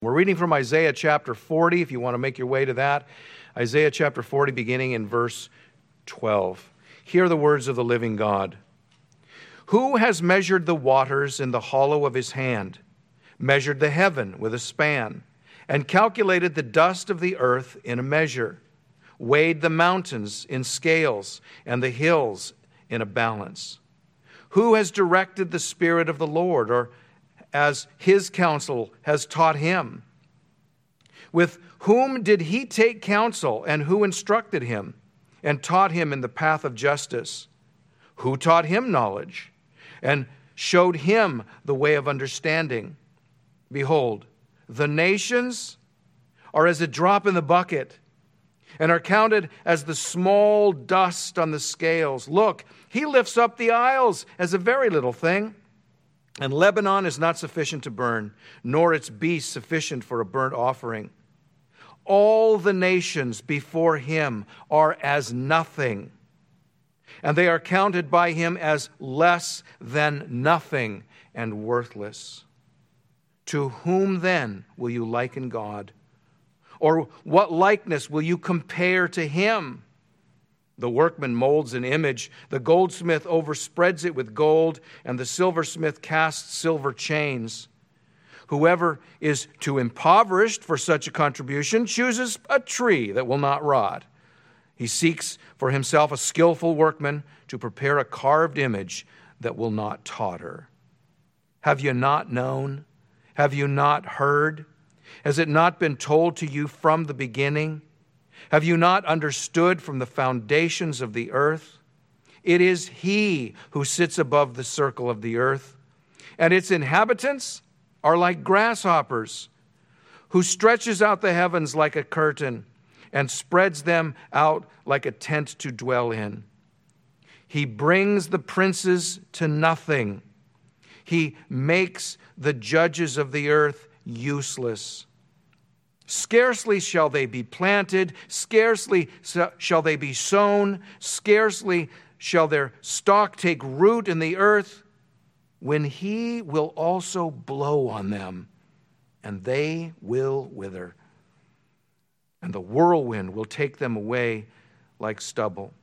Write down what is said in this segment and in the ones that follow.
We're reading from Isaiah chapter 40, if you want to make your way to that. Isaiah chapter 40, beginning in verse 12. Hear the words of the living God. Who has measured the waters in the hollow of his hand, measured the heaven with a span, and calculated the dust of the earth in a measure, weighed the mountains in scales and the hills in a balance? Who has directed the Spirit of the Lord, or as his counsel has taught him? With whom did he take counsel, and who instructed him, and taught him in the path of justice? Who taught him knowledge, and showed him the way of understanding? Behold, the nations are as a drop in the bucket, and are counted as the small dust on the scales. Look, he lifts up the isles as a very little thing. And Lebanon is not sufficient to burn, nor its beasts sufficient for a burnt offering. All the nations before him are as nothing, and they are counted by him as less than nothing and worthless. To whom then will you liken God? Or what likeness will you compare to him? The workman molds an image, the goldsmith overspreads it with gold, and the silversmith casts silver chains. Whoever is too impoverished for such a contribution chooses a tree that will not rot. He seeks for himself a skillful workman to prepare a carved image that will not totter. Have you not known? Have you not heard? Has it not been told to you from the beginning? Have you not understood from the foundations of the earth? It is he who sits above the circle of the earth, and its inhabitants are like grasshoppers, who stretches out the heavens like a curtain and spreads them out like a tent to dwell in. He brings the princes to nothing. He makes the judges of the earth useless. Scarcely shall they be planted, scarcely shall they be sown, scarcely shall their stalk take root in the earth, when he will also blow on them, and they will wither, and the whirlwind will take them away like stubble.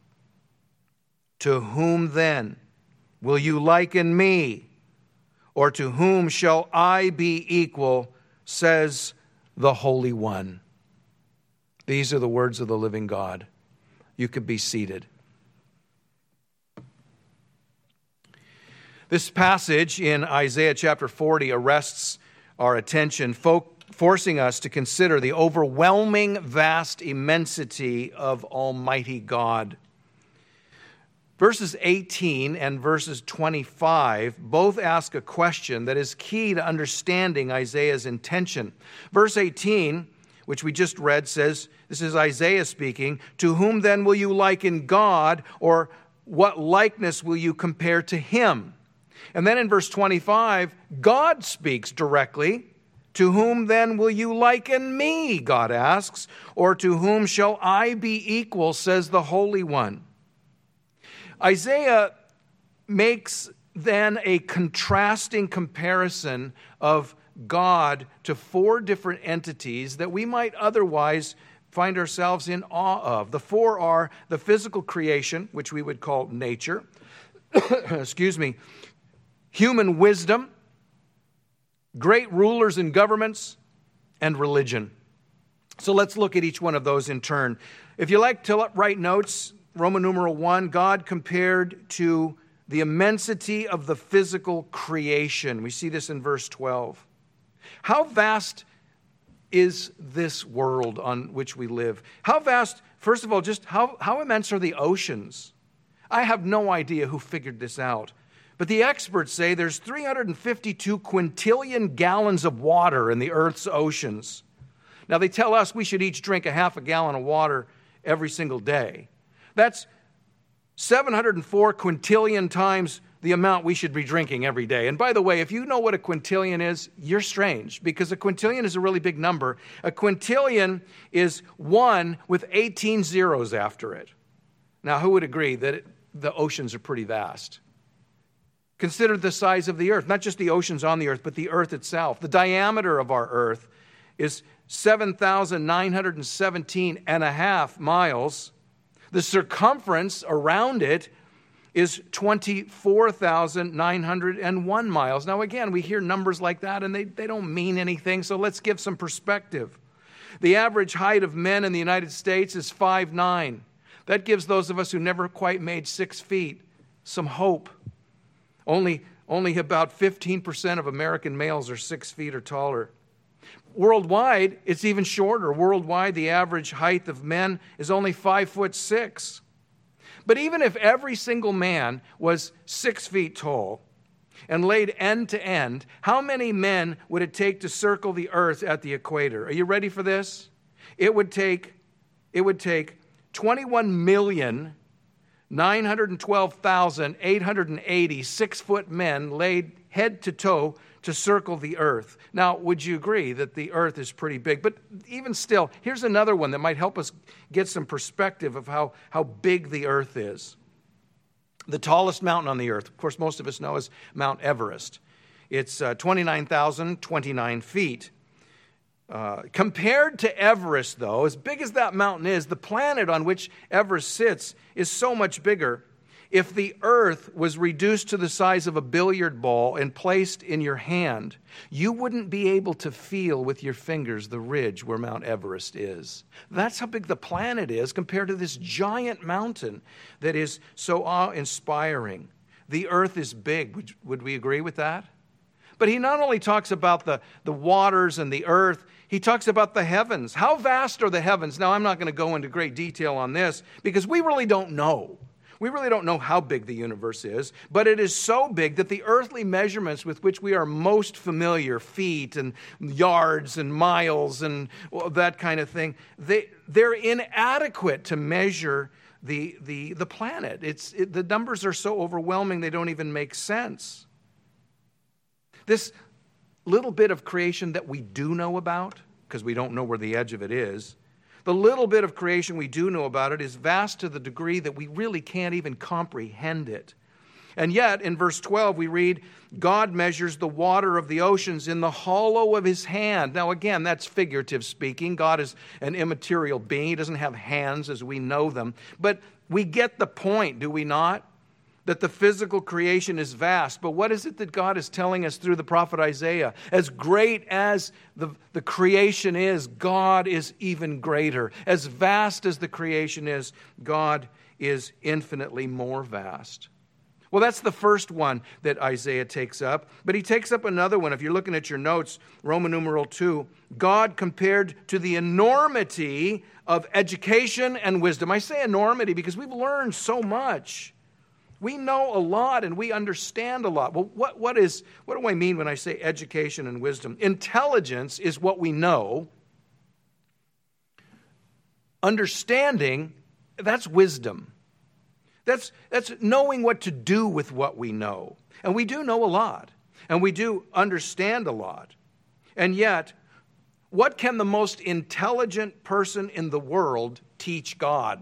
To whom then will you liken me, or to whom shall I be equal, says the Holy One. These are the words of the living God. You could be seated. This passage in Isaiah chapter 40 arrests our attention, forcing us to consider the overwhelming, vast immensity of Almighty God. Verses 18 and verses 25 both ask a question that is key to understanding Isaiah's intention. Verse 18, which we just read, says, this is Isaiah speaking, "To whom then will you liken God, or what likeness will you compare to him?" And then in verse 25, God speaks directly. "To whom then will you liken me?" God asks. "Or to whom shall I be equal, says the Holy One." Isaiah makes then a contrasting comparison of God to four different entities that we might otherwise find ourselves in awe of. The four are the physical creation, which we would call nature, human wisdom, great rulers and governments, and religion. So let's look at each one of those in turn. If you like to write notes, Roman numeral 1, God compared to the immensity of the physical creation. We see this in verse 12. How vast is this world on which we live? How vast, first of all, just how immense are the oceans? I have no idea who figured this out. But the experts say there's 352 quintillion gallons of water in the Earth's oceans. Now, they tell us we should each drink a half a gallon of water every single day. That's 704 quintillion times the amount we should be drinking every day. And by the way, if you know what a quintillion is, you're strange, because a quintillion is a really big number. A quintillion is 1 with 18 zeros after it. Now, who would agree that the oceans are pretty vast? Consider the size of the earth, not just the oceans on the earth, but the earth itself. The diameter of our earth is 7,917 and a half miles. The circumference around it is 24,901 miles. Now again, we hear numbers like that and they don't mean anything, so let's give some perspective. The average height of men in the United States is 5'9". That gives those of us who never quite made 6 feet some hope. Only about 15% of American males are 6 feet or taller. Worldwide, it's even shorter. Worldwide, the average height of men is only 5'6". But even if every single man was 6 feet tall and laid end to end, how many men would it take to circle the earth at the equator? Are you ready for this? It would take 21,912,880 6-foot men laid head to toe to circle the earth. Now, would you agree that the earth is pretty big? But even still, here's another one that might help us get some perspective of how big the earth is. The tallest mountain on the earth, of course, most of us know, is Mount Everest. It's 29,029 feet. Compared to Everest, though, as big as that mountain is, the planet on which Everest sits is so much bigger. If the earth was reduced to the size of a billiard ball and placed in your hand, you wouldn't be able to feel with your fingers the ridge where Mount Everest is. That's how big the planet is compared to this giant mountain that is so awe-inspiring. The earth is big. Would we agree with that? But he not only talks about the waters and the earth, he talks about the heavens. How vast are the heavens? Now, I'm not going to go into great detail on this because we really don't know. We really don't know how big the universe is, but it is so big that the earthly measurements with which we are most familiar, feet and yards and miles and that kind of thing, they're inadequate to measure the planet. The numbers are so overwhelming they don't even make sense. This little bit of creation that we do know about, because we don't know where the edge of it is, the little bit of creation we do know about it is vast to the degree that we really can't even comprehend it. And yet, in verse 12, we read, God measures the water of the oceans in the hollow of his hand. Now, again, that's figurative speaking. God is an immaterial being. He doesn't have hands as we know them. But we get the point, do we not? That the physical creation is vast. But what is it that God is telling us through the prophet Isaiah? As great as the creation is, God is even greater. As vast as the creation is, God is infinitely more vast. Well, that's the first one that Isaiah takes up. But he takes up another one. If you're looking at your notes, Roman numeral 2, God compared to the enormity of education and wisdom. I say enormity because we've learned so much. We know a lot and we understand a lot. Well, what do I mean when I say education and wisdom? Intelligence is what we know. Understanding, that's wisdom. That's knowing what to do with what we know. And we do know a lot. And we do understand a lot. And yet, what can the most intelligent person in the world teach God?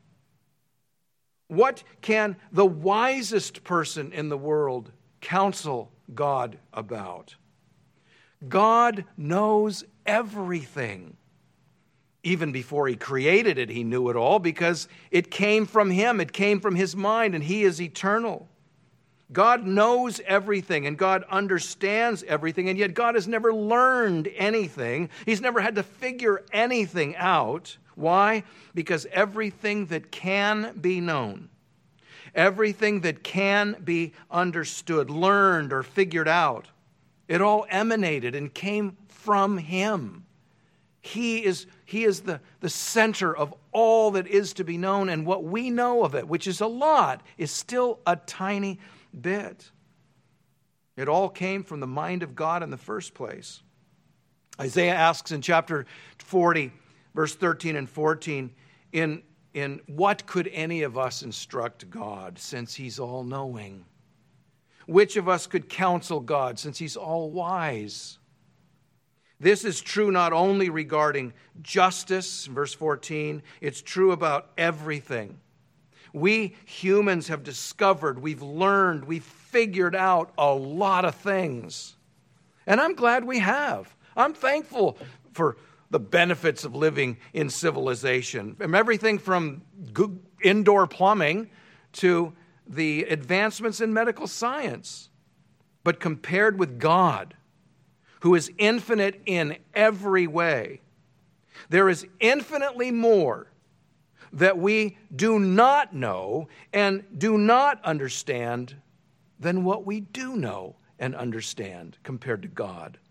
What can the wisest person in the world counsel God about? God knows everything. Even before he created it, he knew it all because it came from him. It came from his mind, and he is eternal. God knows everything, and God understands everything, and yet God has never learned anything. He's never had to figure anything out. Why? Because everything that can be known, everything that can be understood, learned, or figured out, it all emanated and came from him. He is the center of all that is to be known, and what we know of it, which is a lot, is still a tiny bit. It all came from the mind of God in the first place. Isaiah asks in chapter 40, verse 13 and 14, in what could any of us instruct God since he's all-knowing? Which of us could counsel God since he's all-wise? This is true not only regarding justice, verse 14, it's true about everything. We humans have discovered, we've learned, we've figured out a lot of things. And I'm glad we have. I'm thankful for the benefits of living in civilization. From everything from indoor plumbing to the advancements in medical science. But compared with God, who is infinite in every way, there is infinitely more that we do not know and do not understand than what we do know and understand compared to God.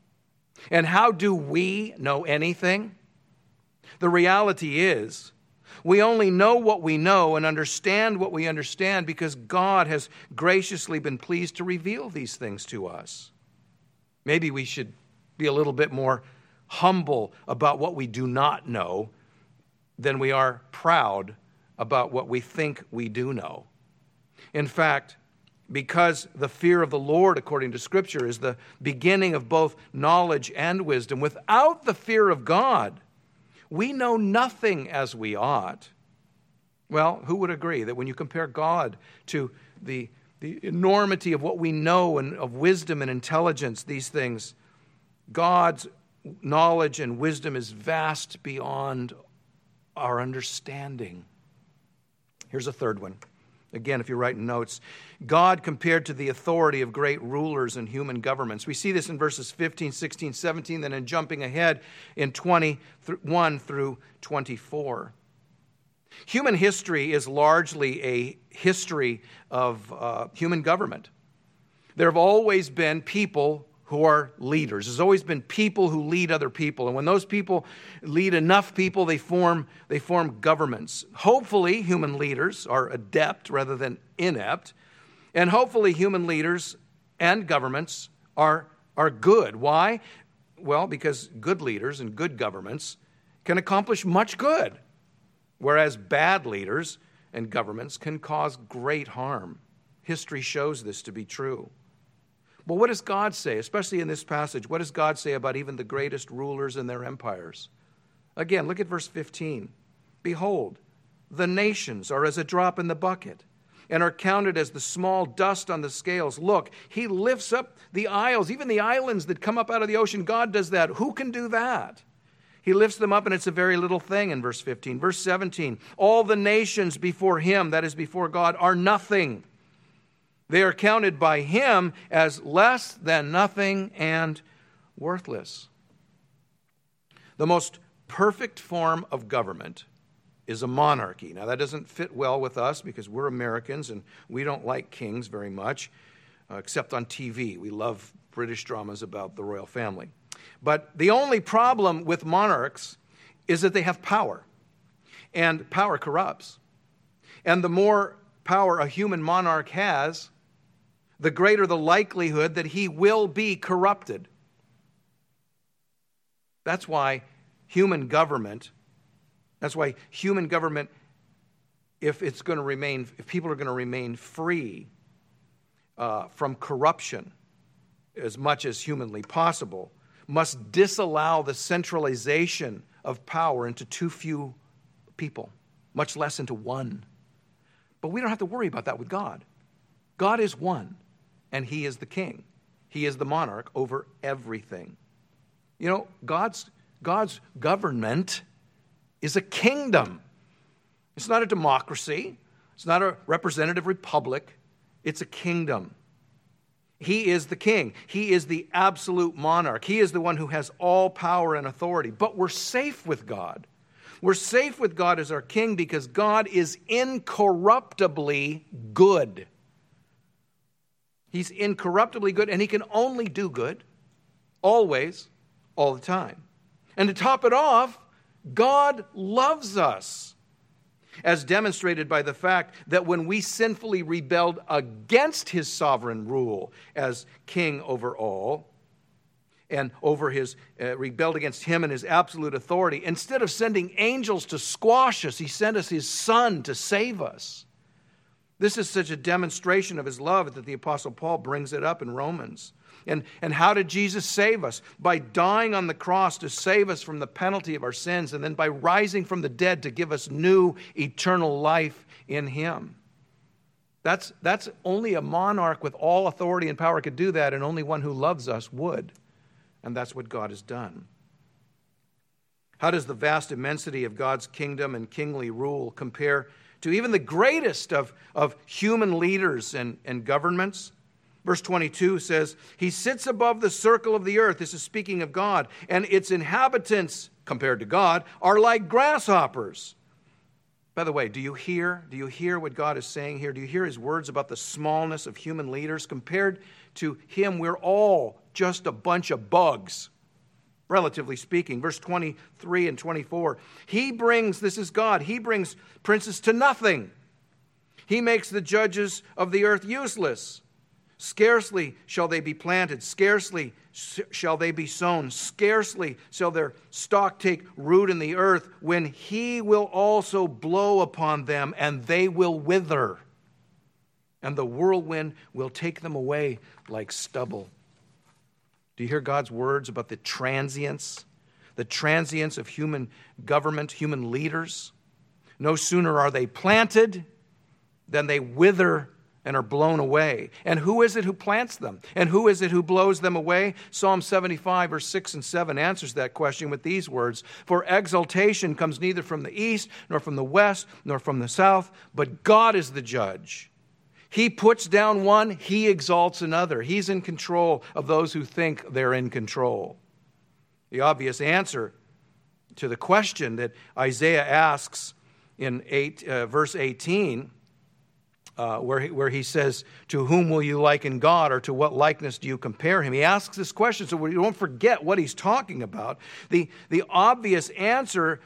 And how do we know anything? The reality is, we only know what we know and understand what we understand because God has graciously been pleased to reveal these things to us. Maybe we should be a little bit more humble about what we do not know than we are proud about what we think we do know. In fact, because the fear of the Lord, according to Scripture, is the beginning of both knowledge and wisdom, without the fear of God, we know nothing as we ought. Well, who would agree that when you compare God to the enormity of what we know and of wisdom and intelligence, these things, God's knowledge and wisdom is vast beyond our understanding. Here's a third one. Again, if you're writing notes, God compared to the authority of great rulers and human governments. We see this in verses 15, 16, 17, then in jumping ahead in 21 through 24. Human history is largely a history of human government. There have always been people who are leaders. There's always been people who lead other people. And when those people lead enough people, they form governments. Hopefully, human leaders are adept rather than inept. And hopefully, human leaders and governments are good. Why? Well, because good leaders and good governments can accomplish much good, whereas bad leaders and governments can cause great harm. History shows this to be true. But what does God say, especially in this passage? What does God say about even the greatest rulers and their empires? Again, look at verse 15. Behold, the nations are as a drop in the bucket and are counted as the small dust on the scales. Look, he lifts up the isles, even the islands that come up out of the ocean. God does that. Who can do that? He lifts them up, and it's a very little thing in verse 15. Verse 17, all the nations before him, that is before God, are nothing. They are counted by him as less than nothing and worthless. The most perfect form of government is a monarchy. Now, that doesn't fit well with us because we're Americans and we don't like kings very much, except on TV. We love British dramas about the royal family. But the only problem with monarchs is that they have power, and power corrupts. And the more power a human monarch has, the greater the likelihood that he will be corrupted. That's why human government, if people are going to remain free from corruption as much as humanly possible, must disallow the centralization of power into too few people, much less into one. But we don't have to worry about that with God. God is one, and he is the king. He is the monarch over everything. You know, God's government is a kingdom. It's not a democracy. It's not a representative republic. It's a kingdom. He is the king. He is the absolute monarch. He is the one who has all power and authority. But we're safe with God. We're safe with God as our king because God is incorruptibly good. He's incorruptibly good, and he can only do good, always, all the time. And to top it off, God loves us, as demonstrated by the fact that when we sinfully rebelled against his sovereign rule as king over all, and over his rebelled against him and his absolute authority, instead of sending angels to squash us, he sent us his Son to save us. This is such a demonstration of his love that the Apostle Paul brings it up in Romans. And how did Jesus save us? By dying on the cross to save us from the penalty of our sins, and then by rising from the dead to give us new eternal life in him. That's only a monarch with all authority and power could do that, and only one who loves us would. And that's what God has done. How does the vast immensity of God's kingdom and kingly rule compare to even the greatest of human leaders and governments? Verse 22 says, He sits above the circle of the earth. This is speaking of God. And its inhabitants, compared to God, are like grasshoppers. By the way, do you hear what God is saying here? Do you hear His words about the smallness of human leaders? Compared to Him, we're all just a bunch of bugs, relatively speaking. Verse 23 and 24. This is God, He brings princes to nothing. He makes the judges of the earth useless. Scarcely shall they be planted, scarcely shall they be sown, scarcely shall their stalk take root in the earth, when He will also blow upon them, and they will wither, and the whirlwind will take them away like stubble. Do you hear God's words about the transience of human government, human leaders? No sooner are they planted than they wither and are blown away. And who is it who plants them? And who is it who blows them away? Psalm 75, verse 6 and 7 answers that question with these words, For exaltation comes neither from the east, nor from the west, nor from the south, but God is the judge. He puts down one, He exalts another. He's in control of those who think they're in control. The obvious answer to the question that Isaiah asks in verse 18, where he says, to whom will you liken God, or to what likeness do you compare Him? He asks this question so we don't forget what he's talking about. The obvious answer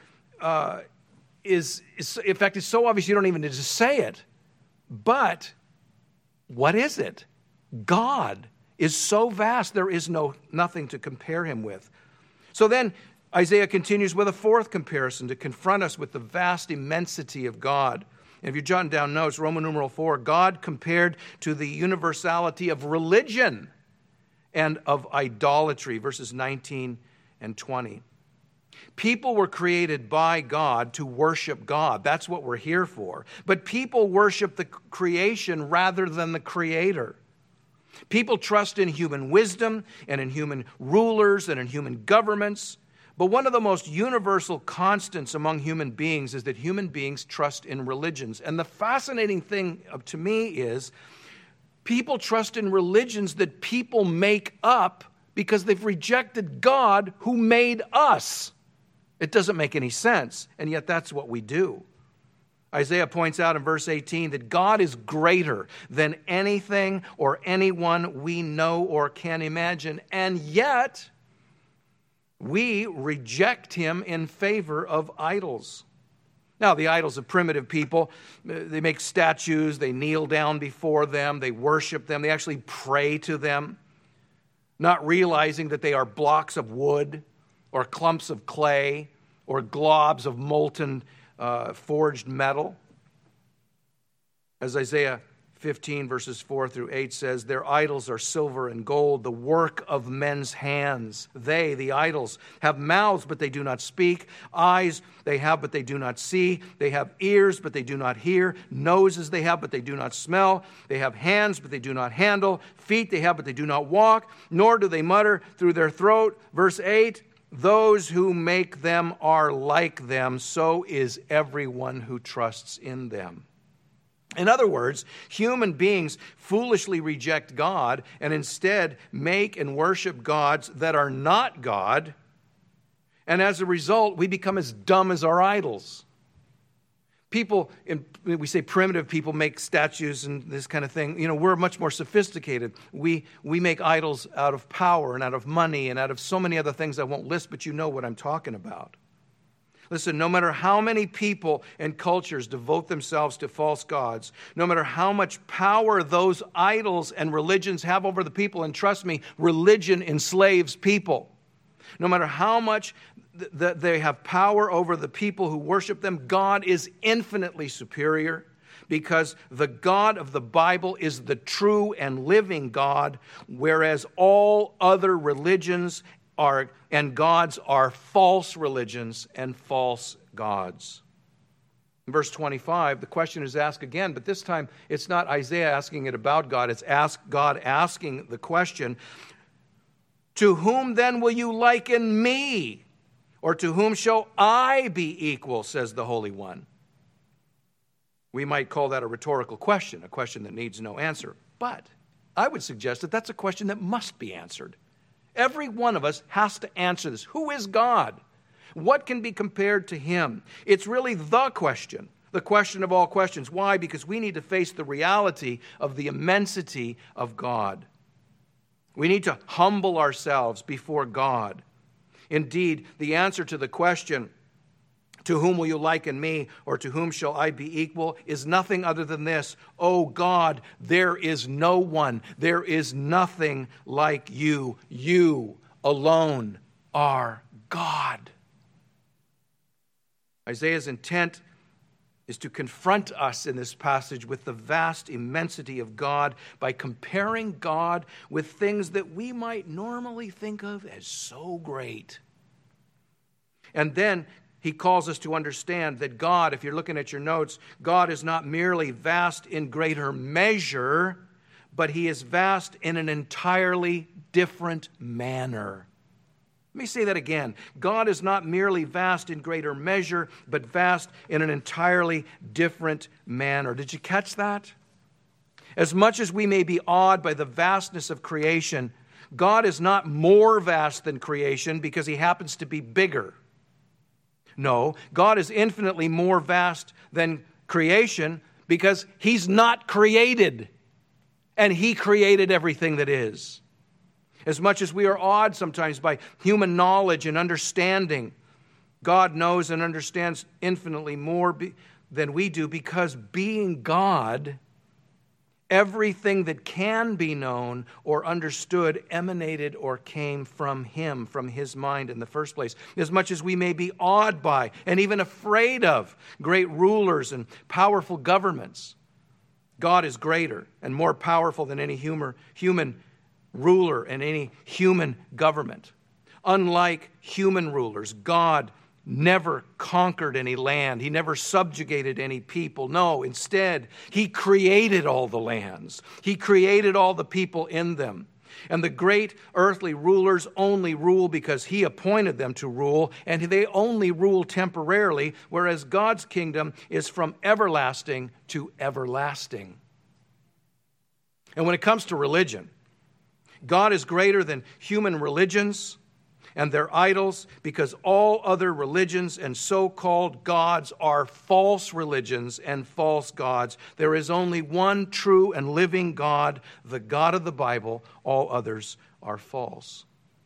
is, in fact, it's so obvious you don't even need to say it. But what is it? God is so vast, there is nothing to compare Him with. So then Isaiah continues with a fourth comparison to confront us with the vast immensity of God. And if you're jotting down notes, Roman numeral 4, God compared to the universality of religion and of idolatry, verses 19 and 20. People were created by God to worship God. That's what we're here for. But people worship the creation rather than the Creator. People trust in human wisdom and in human rulers and in human governments. But one of the most universal constants among human beings is that human beings trust in religions. And the fascinating thing to me is people trust in religions that people make up because they've rejected God who made us. It doesn't make any sense, and yet that's what we do. Isaiah points out in verse 18 that God is greater than anything or anyone we know or can imagine, and yet we reject Him in favor of idols. Now, the idols of primitive people, they make statues, they kneel down before them, they worship them, they actually pray to them, not realizing that they are blocks of wood or clumps of clay or globs of molten forged metal. As Isaiah 15 verses 4 through 8 says, their idols are silver and gold, the work of men's hands. They, the idols, have mouths, but they do not speak. Eyes they have, but they do not see. They have ears, but they do not hear. Noses they have, but they do not smell. They have hands, but they do not handle. Feet they have, but they do not walk. Nor do they mutter through their throat. Verse 8, those who make them are like them. So is everyone who trusts in them. In other words, human beings foolishly reject God and instead make and worship gods that are not God. And as a result, we become as dumb as our idols. People, we say primitive people make statues and this kind of thing. We're much more sophisticated. We make idols out of power and out of money and out of so many other things I won't list, but you know what I'm talking about. Listen, no matter how many people and cultures devote themselves to false gods, no matter how much power those idols and religions have over the people, and trust me, religion enslaves people. No matter how much they have power over the people who worship them, God is infinitely superior, because the God of the Bible is the true and living God, whereas all other religions and gods are false religions and false gods. In verse 25, the question is asked again, but this time it's not Isaiah asking it about God, it's God asking the question, to whom then will you liken me? Or to whom shall I be equal, says the Holy One? We might call that a rhetorical question, a question that needs no answer. But I would suggest that that's a question that must be answered. Every one of us has to answer this. Who is God? What can be compared to him? It's really the question of all questions. Why? Because we need to face the reality of the immensity of God. We need to humble ourselves before God. Indeed, the answer to the question, to whom will you liken me, or to whom shall I be equal, is nothing other than this: O God, there is no one, there is nothing like you. You alone are God. Isaiah's intent is to confront us in this passage with the vast immensity of God by comparing God with things that we might normally think of as so great. And then he calls us to understand that God, if you're looking at your notes, God is not merely vast in greater measure, but he is vast in an entirely different manner. Let me say that again. God is not merely vast in greater measure, but vast in an entirely different manner. Did you catch that? As much as we may be awed by the vastness of creation, God is not more vast than creation because he happens to be bigger. No, God is infinitely more vast than creation because he's not created, and he created everything that is. As much as we are awed sometimes by human knowledge and understanding, God knows and understands infinitely more than we do, because being God, everything that can be known or understood emanated or came from him, from his mind in the first place. As much as we may be awed by and even afraid of great rulers and powerful governments, God is greater and more powerful than any human ruler and any human government. Unlike human rulers, God never conquered any land. He never subjugated any people. No, instead, he created all the lands. He created all the people in them. And the great earthly rulers only rule because he appointed them to rule, and they only rule temporarily, whereas God's kingdom is from everlasting to everlasting. And when it comes to religion, God is greater than human religions and their idols, because all other religions and so-called gods are false religions and false gods. There is only one true and living God, the God of the Bible. All others are false.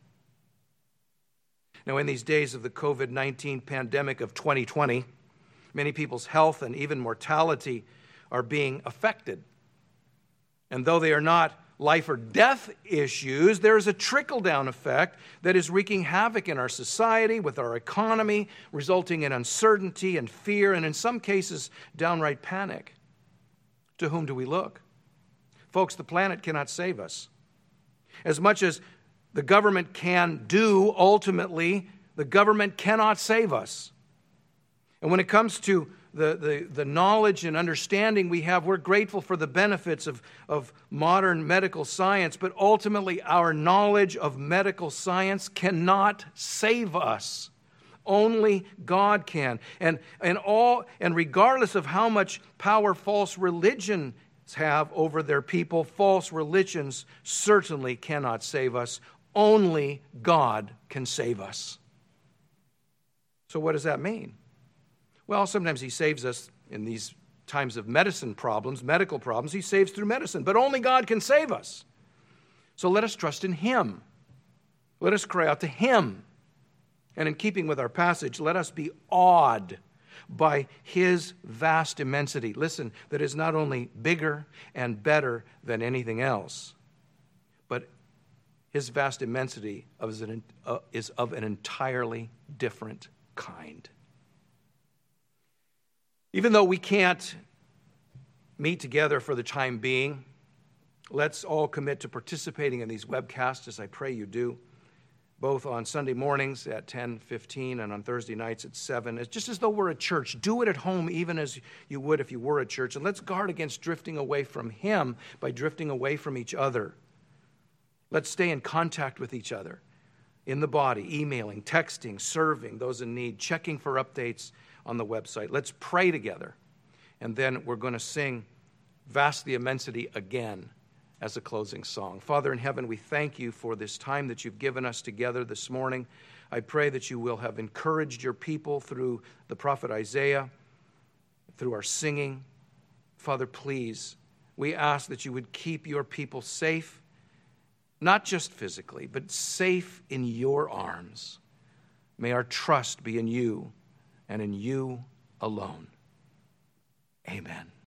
Now, in these days of the COVID-19 pandemic of 2020, many people's health and even mortality are being affected. And though they are not life or death issues, there is a trickle-down effect that is wreaking havoc in our society, with our economy, resulting in uncertainty and fear, and in some cases, downright panic. To whom do we look? Folks, the planet cannot save us. As much as the government can do, ultimately, the government cannot save us. And when it comes to the knowledge and understanding we have, we're grateful for the benefits of modern medical science, but ultimately our knowledge of medical science cannot save us. Only God can. And regardless of how much power false religions have over their people, false religions certainly cannot save us. Only God can save us. So what does that mean? Well, sometimes he saves us in these times of medical problems. He saves through medicine, but only God can save us. So let us trust in him. Let us cry out to him. And in keeping with our passage, let us be awed by his vast immensity. Listen, that is not only bigger and better than anything else, but his vast immensity is of an entirely different kind. Even though we can't meet together for the time being, let's all commit to participating in these webcasts, as I pray you do, both on Sunday mornings at 10:15 and on Thursday nights at 7. It's just as though we're a church. Do it at home even as you would if you were a church. And let's guard against drifting away from him by drifting away from each other. Let's stay in contact with each other. in the body, emailing, texting, serving those in need, checking for updates on the website. Let's pray together, and then we're going to sing Vast the Immensity again as a closing song. Father in heaven, we thank you for this time that you've given us together this morning. I pray that you will have encouraged your people through the prophet Isaiah, through our singing. Father, please, we ask that you would keep your people safe, not just physically, but safe in your arms. May our trust be in you and in you alone. Amen.